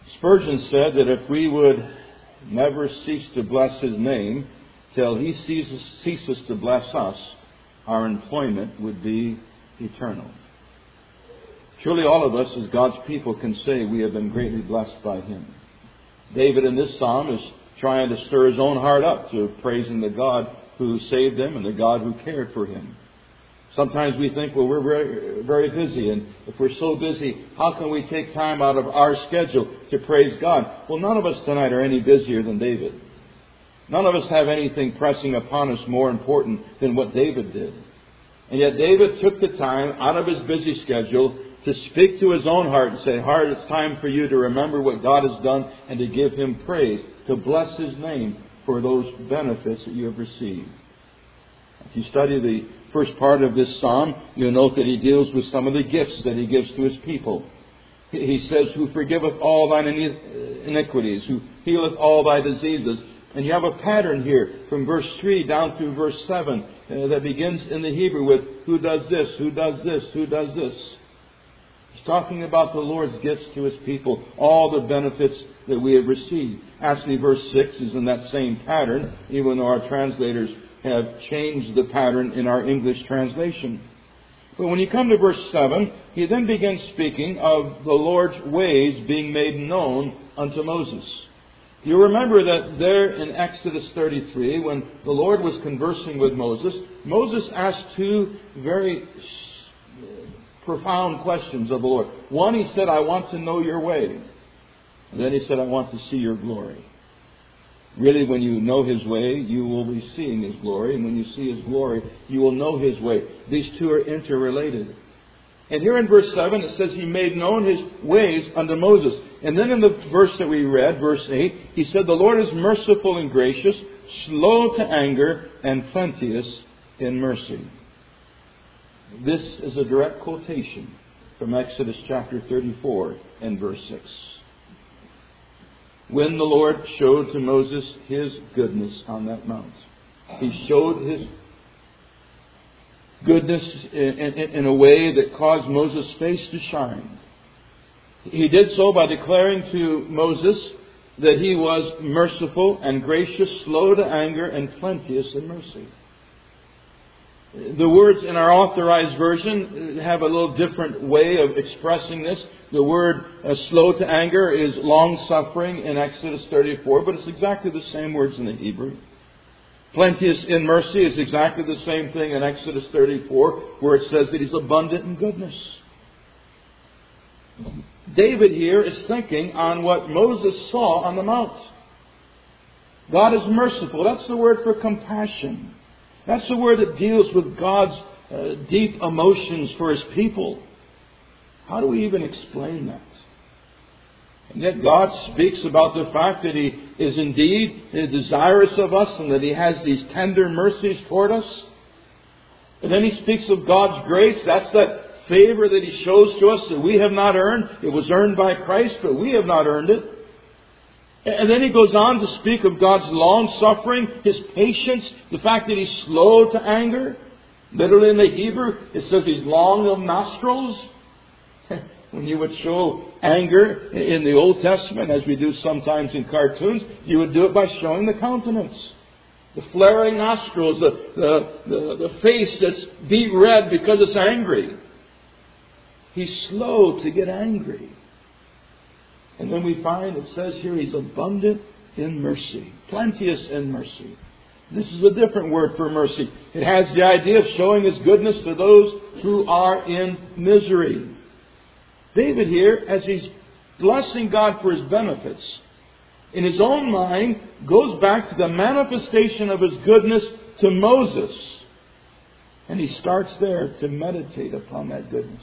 Spurgeon said that if we would never cease to bless His name till He ceases to bless us, our employment would be eternal. Surely all of us as God's people can say we have been greatly blessed by Him. David in this psalm is trying to stir his own heart up to praising the God who saved him and the God who cared for him. Sometimes we think, well, we're very, very busy, and if we're so busy, how can we take time out of our schedule to praise God? Well, none of us tonight are any busier than David. None of us have anything pressing upon us more important than what David did. And yet David took the time out of his busy schedule to speak to his own heart and say, heart, it's time for you to remember what God has done and to give Him praise, to bless His name for those benefits that you have received. If you study the first part of this psalm, you'll note that he deals with some of the gifts that he gives to his people. He says, who forgiveth all thine iniquities, who healeth all thy diseases. And you have a pattern here from verse 3 down through verse 7 that begins in the Hebrew with, who does this, who does this, who does this. He's talking about the Lord's gifts to His people, all the benefits that we have received. Actually, verse 6 is in that same pattern, even though our translators have changed the pattern in our English translation. But when you come to verse 7, he then begins speaking of the Lord's ways being made known unto Moses. You remember that there in Exodus 33, when the Lord was conversing with Moses, Moses asked two very profound questions of the Lord. One, he said, I want to know your way. And then he said, I want to see your glory. Really, when you know His way, you will be seeing His glory. And when you see His glory, you will know His way. These two are interrelated. And here in verse 7, it says He made known His ways unto Moses. And then in the verse that we read, verse 8, He said, the Lord is merciful and gracious, slow to anger, and plenteous in mercy. This is a direct quotation from Exodus chapter 34 and verse 6. When the Lord showed to Moses His goodness on that mount, He showed His goodness in a way that caused Moses' face to shine. He did so by declaring to Moses that he was merciful and gracious, slow to anger, and plenteous in mercy. The words in our Authorized Version have a little different way of expressing this. The word slow to anger is long-suffering in Exodus 34, but it's exactly the same words in the Hebrew. Plenteous in mercy is exactly the same thing in Exodus 34, where it says that He's abundant in goodness. David here is thinking on what Moses saw on the mount. God is merciful. That's the word for compassion. That's the word that deals with God's deep emotions for His people. How do we even explain that? And yet God speaks about the fact that He is indeed desirous of us and that He has these tender mercies toward us. And then He speaks of God's grace. That's that favor that He shows to us that we have not earned. It was earned by Christ, but we have not earned it. And then He goes on to speak of God's long-suffering, His patience, the fact that He's slow to anger. Literally in the Hebrew, it says He's long of nostrils. When you would show anger in the Old Testament, as we do sometimes in cartoons, you would do it by showing the countenance. The flaring nostrils, the face that's beet red because it's angry. He's slow to get angry. And then we find it says here He's abundant in mercy, plenteous in mercy. This is a different word for mercy. It has the idea of showing His goodness to those who are in misery. David here, as he's blessing God for His benefits, in his own mind goes back to the manifestation of His goodness to Moses. And he starts there to meditate upon that goodness.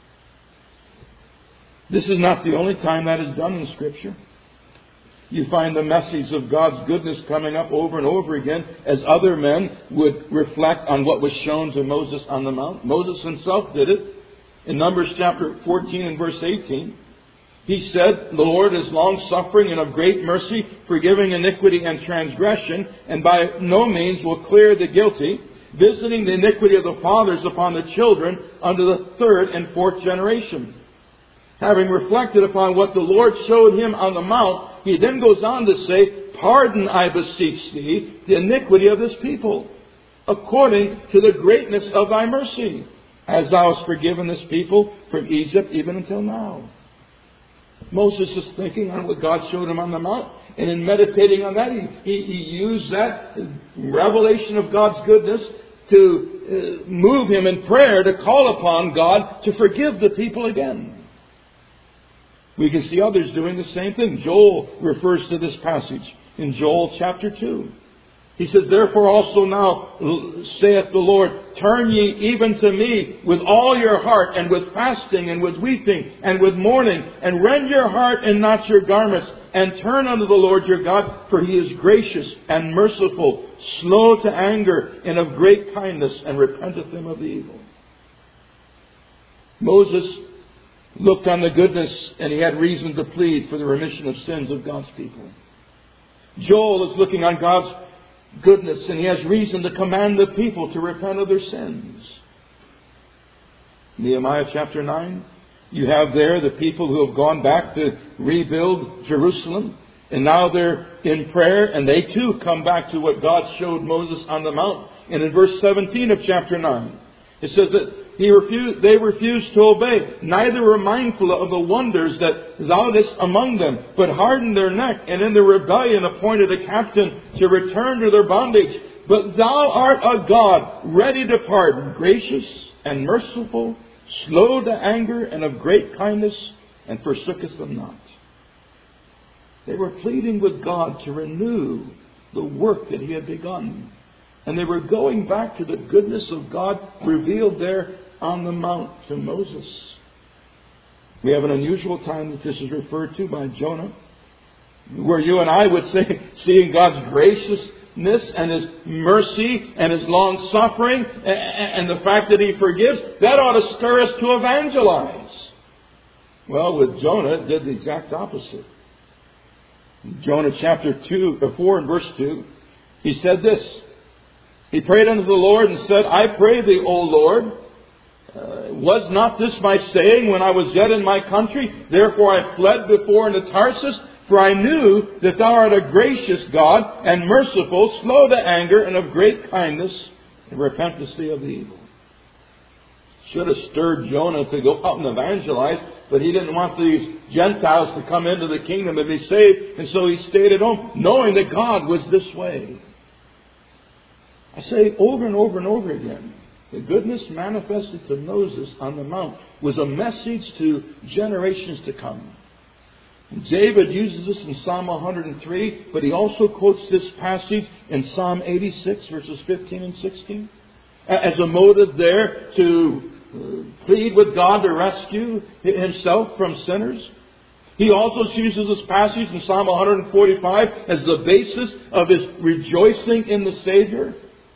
This is not the only time that is done in Scripture. You find the message of God's goodness coming up over and over again as other men would reflect on what was shown to Moses on the mount. Moses himself did it. In Numbers chapter 14 and verse 18, he said, the Lord is long-suffering and of great mercy, forgiving iniquity and transgression, and by no means will clear the guilty, visiting the iniquity of the fathers upon the children unto the third and fourth generation. Having reflected upon what the Lord showed him on the mount, he then goes on to say, "Pardon, I beseech thee, the iniquity of this people, according to the greatness of thy mercy, as thou hast forgiven this people from Egypt even until now." Moses is thinking on what God showed him on the mount. And in meditating on that, he used that revelation of God's goodness to move him in prayer to call upon God to forgive the people again. We can see others doing the same thing. Joel refers to this passage in Joel chapter 2. He says, "Therefore also now, saith the Lord, turn ye even to me with all your heart, and with fasting, and with weeping, and with mourning, and rend your heart and not your garments, and turn unto the Lord your God, for He is gracious and merciful, slow to anger, and of great kindness, and repenteth him of the evil." Moses looked on the goodness, and he had reason to plead for the remission of sins of God's people. Joel is looking on God's goodness, and he has reason to command the people to repent of their sins. Nehemiah chapter 9, you have there the people who have gone back to rebuild Jerusalem, and now they're in prayer, and they too come back to what God showed Moses on the mount. And in verse 17 of chapter 9, it says that they refused to obey, neither were mindful of the wonders that thou didst among them, but hardened their neck, and in their rebellion appointed a captain to return to their bondage. But thou art a God ready to pardon, gracious and merciful, slow to anger, and of great kindness, and forsookest them not. They were pleading with God to renew the work that He had begun. And they were going back to the goodness of God revealed there on the mount to Moses. We have an unusual time that this is referred to by Jonah, where you and I would say, seeing God's graciousness and His mercy and His long suffering and the fact that He forgives, that ought to stir us to evangelize. Well, with Jonah, it did the exact opposite. In Jonah chapter 4 and verse 2, he said this. He prayed unto the Lord and said, "I pray thee, O Lord, was not this my saying when I was yet in my country? Therefore I fled before into Tarsus, for I knew that thou art a gracious God and merciful, slow to anger, and of great kindness, and repentest thee of the evil." Should have stirred Jonah to go out and evangelize, but he didn't want these Gentiles to come into the kingdom and be saved, and so he stayed at home, knowing that God was this way. I say over and over and over again, the goodness manifested to Moses on the mount was a message to generations to come. And David uses this in Psalm 103, but he also quotes this passage in Psalm 86, verses 15 and 16, as a motive there to plead with God to rescue himself from sinners. He also uses this passage in Psalm 145 as the basis of his rejoicing in the Savior.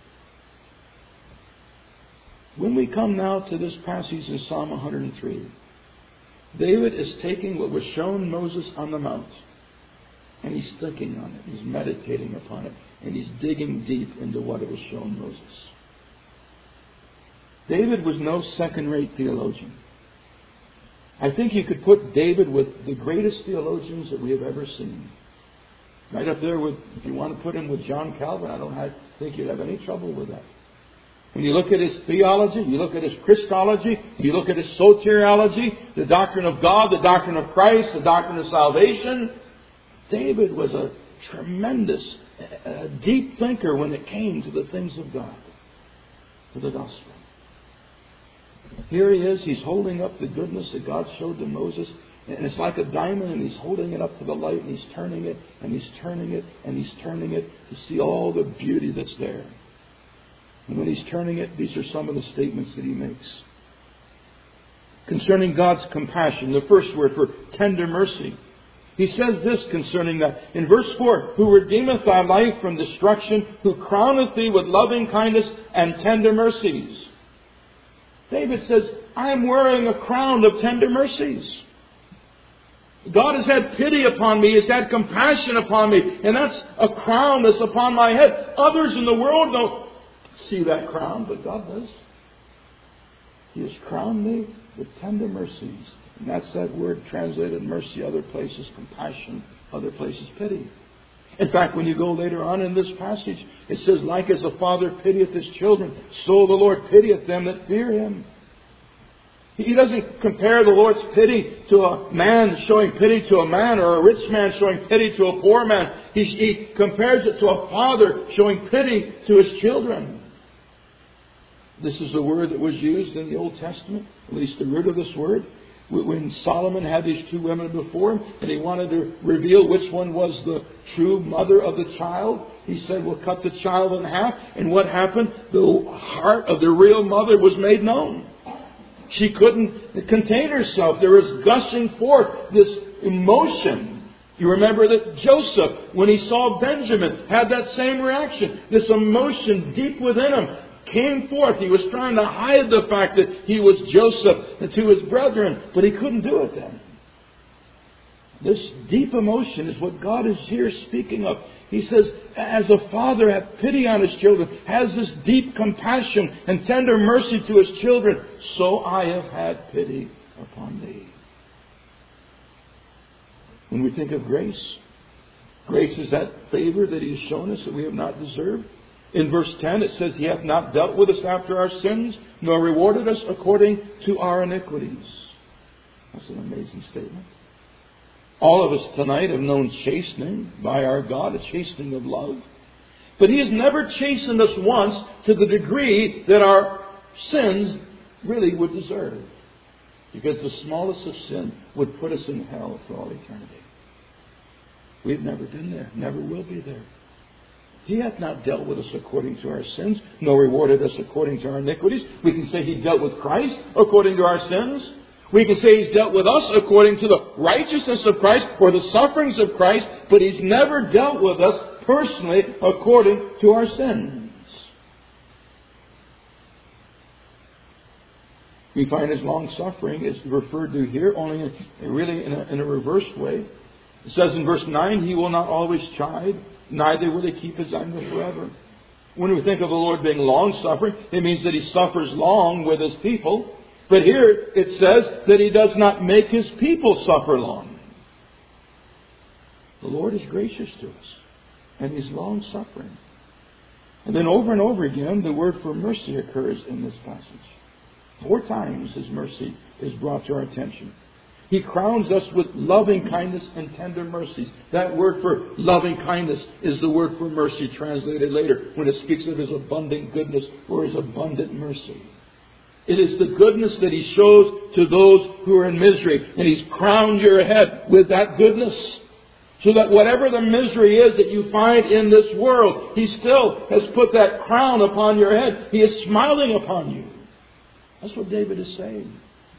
When we come now to this passage in Psalm 103, David is taking what was shown Moses on the mount, and he's thinking on it, he's meditating upon it, and he's digging deep into what it was shown Moses. David was no second-rate theologian. I think you could put David with the greatest theologians that we have ever seen. Right up there with, if you want to put him with John Calvin, I don't think you'd have any trouble with that. When you look at his theology, you look at his Christology, you look at his soteriology, the doctrine of God, the doctrine of Christ, the doctrine of salvation, David was a tremendous, deep thinker when it came to the things of God, to the gospel. Here he is, he's holding up the goodness that God showed to Moses, and it's like a diamond, and he's holding it up to the light, and he's turning it, and he's turning it, and he's turning it to see all the beauty that's there. And when he's turning it, these are some of the statements that he makes. Concerning God's compassion, the first word for tender mercy. He says this concerning that. In verse 4, "Who redeemeth thy life from destruction, who crowneth thee with loving kindness and tender mercies." David says, I'm wearing a crown of tender mercies. God has had pity upon me. He's had compassion upon me. And that's a crown that's upon my head. Others in the world don't see that crown, but God does. He has crowned me with tender mercies And that's that word translated mercy, other places compassion, other places pity. In fact, when you go later on in this passage, it says, like as the Father pitieth His children, so the Lord pitieth them that fear Him. He doesn't compare the Lord's pity to a man showing pity to a man, or a rich man showing pity to a poor man. He compares it to a father showing pity to his children. This is the word that was used in the Old Testament, at least the root of this word. When Solomon had these two women before him and he wanted to reveal which one was the true mother of the child, he said, we'll cut the child in half. And what happened? The heart of the real mother was made known. She couldn't contain herself. There was gushing forth this emotion. You remember that Joseph, when he saw Benjamin, had that same reaction. This emotion deep within him came forth. He was trying to hide the fact that he was Joseph to his brethren, but he couldn't do it then. This deep emotion is what God is here speaking of. He says, as a father hath pity on his children, has this deep compassion and tender mercy to his children, so I have had pity upon thee. When we think of grace, grace is that favor that He has shown us that we have not deserved. In verse 10 it says, He hath not dealt with us after our sins, nor rewarded us according to our iniquities. That's an amazing statement. All of us tonight have known chastening by our God, a chastening of love. But He has never chastened us once to the degree that our sins really would deserve. Because the smallest of sin would put us in hell for all eternity. We've never been there, never will be there. He hath not dealt with us according to our sins, nor rewarded us according to our iniquities. We can say He dealt with Christ according to our sins. We can say He's dealt with us according to the righteousness of Christ or the sufferings of Christ, but He's never dealt with us personally according to our sins. We find His long suffering is referred to here only in a reversed way. It says in verse 9, He will not always chide, neither will He keep His anger forever. When we think of the Lord being long-suffering, it means that He suffers long with His people. But here it says that He does not make His people suffer long. The Lord is gracious to us, and He's long-suffering. And then over and over again, the word for mercy occurs in this passage. 4 times His mercy is brought to our attention. He crowns us with loving kindness and tender mercies. That word for loving kindness is the word for mercy translated later when it speaks of His abundant goodness or His abundant mercy. It is the goodness that He shows to those who are in misery. And He's crowned your head with that goodness. So that whatever the misery is that you find in this world, He still has put that crown upon your head. He is smiling upon you. That's what David is saying.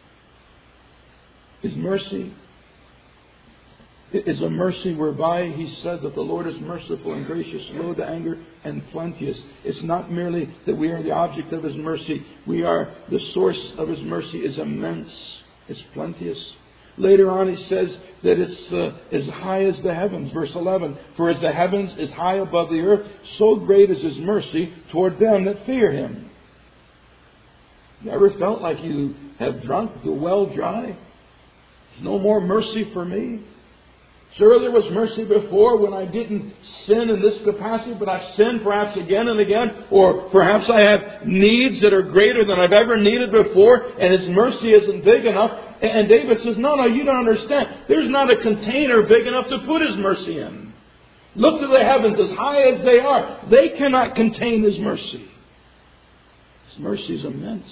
His mercy is a mercy whereby He says that the Lord is merciful and gracious, slow to anger, and plenteous. It's not merely that we are the object of His mercy. We are the source of His mercy is immense. It's plenteous. Later on He says that it's as high as the heavens. Verse 11, For as the heavens is high above the earth, so great is His mercy toward them that fear Him. You ever felt like you have drunk the well dry? There's no more mercy for me. Sure, there was mercy before when I didn't sin in this capacity, but I've sinned perhaps again and again, or perhaps I have needs that are greater than I've ever needed before, and His mercy isn't big enough. And David says, no, you don't understand. There's not a container big enough to put His mercy in. Look to the heavens as high as they are. They cannot contain His mercy. His mercy is immense.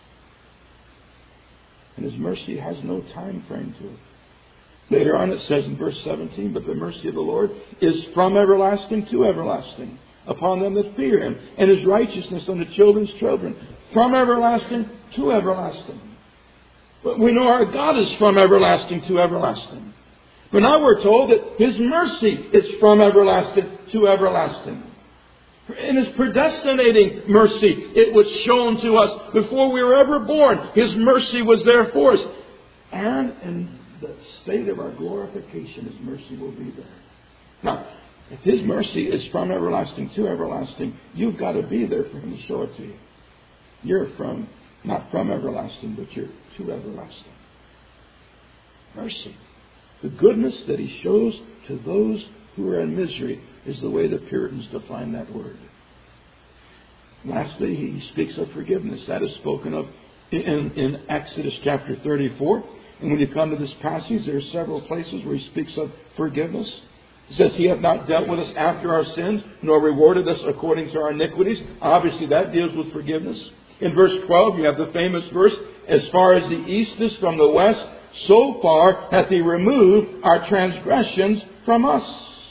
And His mercy has no time frame to it. Later on it says in verse 17, But the mercy of the Lord is from everlasting to everlasting upon them that fear Him, and His righteousness unto children's children, from everlasting to everlasting. But we know our God is from everlasting to everlasting. But now we're told that His mercy is from everlasting to everlasting. In His predestinating mercy, it was shown to us before we were ever born. His mercy was there for us. And in the state of our glorification, His mercy will be there. Now, if His mercy is from everlasting to everlasting, you've got to be there for Him to show it to you. You're not from everlasting, but you're to everlasting. Mercy. The goodness that He shows to those who are in misery is the way the Puritans define that word. Lastly, He speaks of forgiveness. That is spoken of in Exodus chapter 34. And when you come to this passage, there are several places where He speaks of forgiveness. He says, He hath not dealt with us after our sins, nor rewarded us according to our iniquities. Obviously, that deals with forgiveness. In verse 12, you have the famous verse, as far as the east is from the west, so far hath He removed our transgressions from us.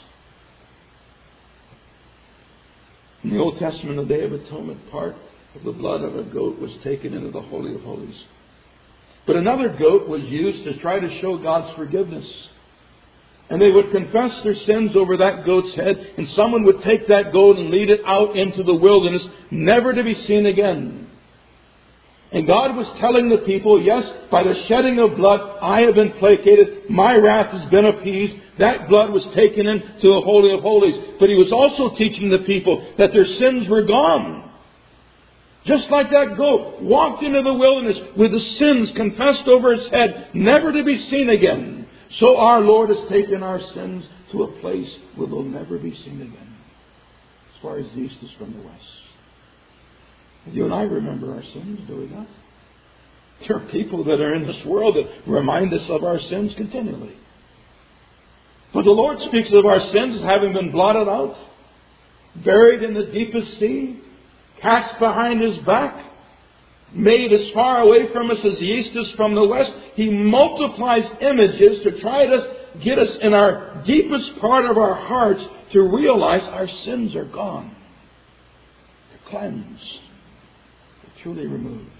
In the Old Testament, the Day of Atonement, part of the blood of a goat was taken into the Holy of Holies. But another goat was used to try to show God's forgiveness. And they would confess their sins over that goat's head, and someone would take that goat and lead it out into the wilderness, never to be seen again. And God was telling the people, yes, by the shedding of blood, I have been placated. My wrath has been appeased. That blood was taken into the Holy of Holies. But He was also teaching the people that their sins were gone. Just like that goat walked into the wilderness with the sins confessed over its head, never to be seen again. So our Lord has taken our sins to a place where they'll never be seen again. As far as the east is from the west. You and I remember our sins, do we not? There are people that are in this world that remind us of our sins continually. But the Lord speaks of our sins as having been blotted out, buried in the deepest sea, cast behind His back, made as far away from us as the east is from the west. He multiplies images to try to get us in our deepest part of our hearts to realize our sins are gone. They're cleansed. Truly removed.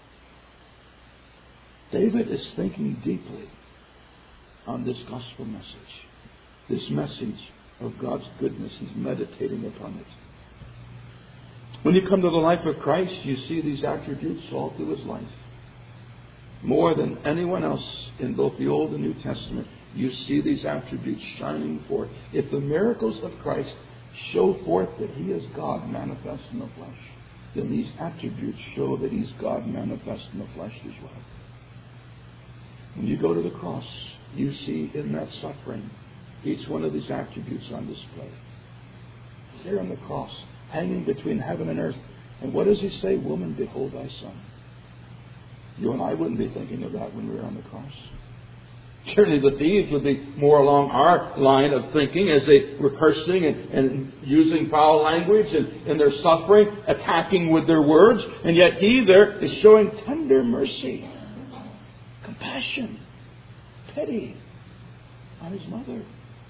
David is thinking deeply on this gospel message. This message of God's goodness. He's meditating upon it. When you come to the life of Christ, you see these attributes all through His life. More than anyone else in both the Old and New Testament, you see these attributes shining forth. If the miracles of Christ show forth that He is God manifest in the flesh, then these attributes show that He's God manifest in the flesh as well. When you go to the cross, you see in that suffering each one of these attributes on display. He's there on the cross, hanging between heaven and earth. And what does He say? Woman, behold thy son. You and I wouldn't be thinking of that when we were on the cross. Surely the thieves would be more along our line of thinking as they were cursing and using foul language and in their suffering, attacking with their words. And yet He there is showing tender mercy, compassion, pity on His mother.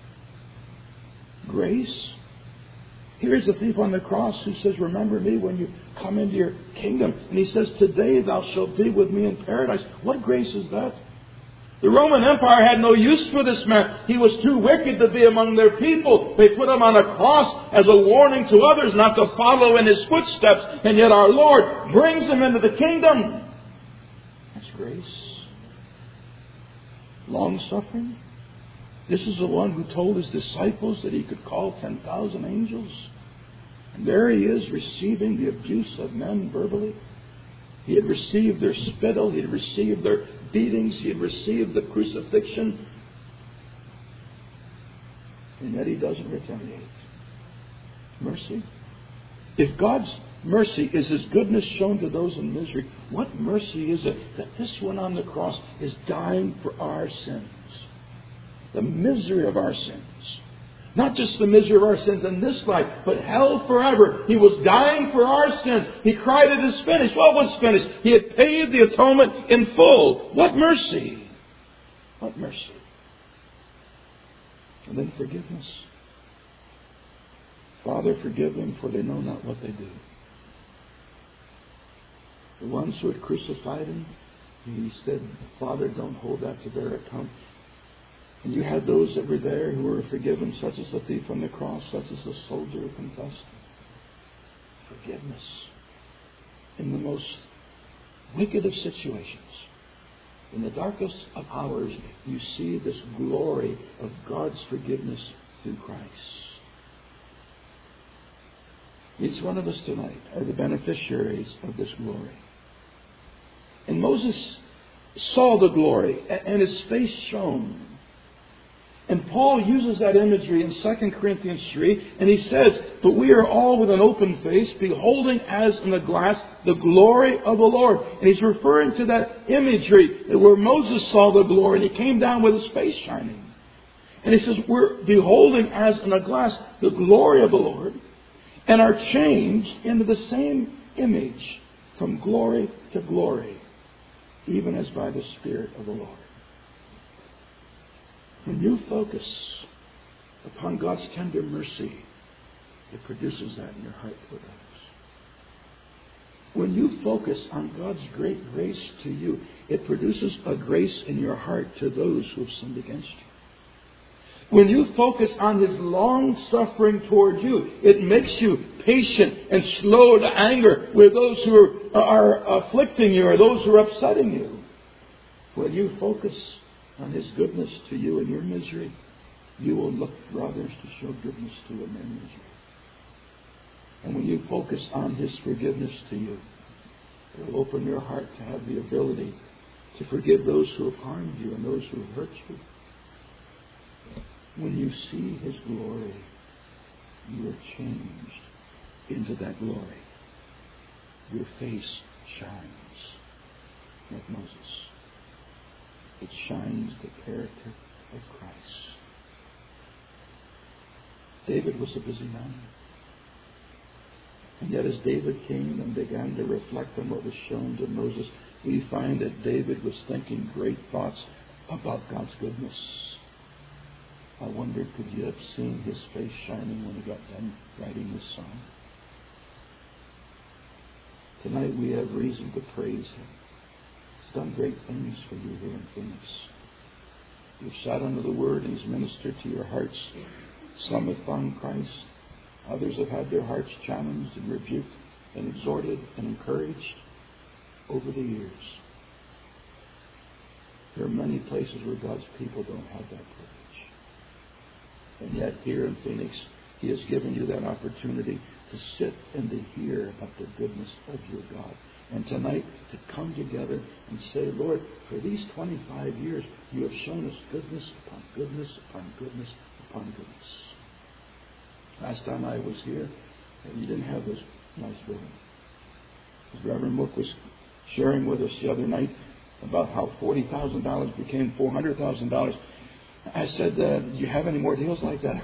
Grace. Here is the thief on the cross who says, remember me when you come into your kingdom. And He says, today thou shalt be with me in paradise. What grace is that? The Roman Empire had no use for this man. He was too wicked to be among their people. They put Him on a cross as a warning to others not to follow in His footsteps. And yet our Lord brings them into the kingdom. That's grace. Long-suffering. This is the one who told His disciples that He could call 10,000 angels. And there He is receiving the abuse of men verbally. He had received their spittle. He had received their beatings. He had received the crucifixion. And yet He doesn't retaliate. Mercy. If God's mercy is His goodness shown to those in misery, what mercy is it that this one on the cross is dying for our sins? The misery of our sins. Not just the misery of our sins in this life, but hell forever. He was dying for our sins. He cried, it is finished. What was finished? He had paid the atonement in full. What mercy! What mercy! And then forgiveness. Father, forgive them, for they know not what they do. The ones who had crucified Him, He said, Father, don't hold that to their account. And you had those that were there who were forgiven, such as the thief on the cross, such as the soldier who confessed. Forgiveness. In the most wicked of situations, in the darkest of hours, you see this glory of God's forgiveness through Christ. Each one of us tonight are the beneficiaries of this glory. And Moses saw the glory, and his face shone. And Paul uses that imagery in 2 Corinthians 3, and he says, "But we are all with an open face, beholding as in a glass the glory of the Lord." And he's referring to that imagery where Moses saw the glory, and he came down with his face shining. And he says, we're beholding as in a glass the glory of the Lord, and are changed into the same image from glory to glory, even as by the Spirit of the Lord. When you focus upon God's tender mercy, it produces that in your heart toward others. When you focus on God's great grace to you, it produces a grace in your heart to those who have sinned against you. When you focus on His long suffering toward you, it makes you patient and slow to anger with those who are afflicting you or those who are upsetting you. When you focus on His goodness to you in your misery, you will look for others to show goodness to in their misery. And when you focus on His forgiveness to you, it will open your heart to have the ability to forgive those who have harmed you and those who have hurt you. When you see His glory, you are changed into that glory. Your face shines like Moses. It shines the character of Christ. David was a busy man. And yet as David came and began to reflect on what was shown to Moses, we find that David was thinking great thoughts about God's goodness. I wonder, could you have seen his face shining when he got done writing this song? Tonight we have reason to praise Him. He's done great things for you here in Phoenix. You've sat under the Word and He's ministered to your hearts. Some have found Christ. Others have had their hearts challenged and rebuked and exhorted and encouraged over the years. There are many places where God's people don't have that privilege. And yet here in Phoenix, He has given you that opportunity to sit and to hear about the goodness of your God. And tonight to come together and say, Lord, for these 25 years, You have shown us goodness upon goodness upon goodness upon goodness. Last time I was here, you didn't have this nice building. As Reverend Mook was sharing with us the other night about how $40,000 became $400,000. I said, do you have any more deals like that?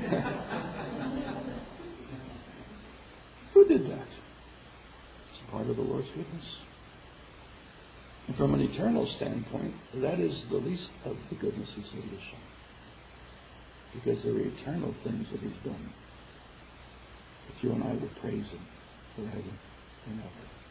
Who did that? It's part of the Lord's goodness. And from an eternal standpoint, that is the least of the goodness He's able to show. Because there are eternal things that He's done. But you and I will praise Him forever and ever.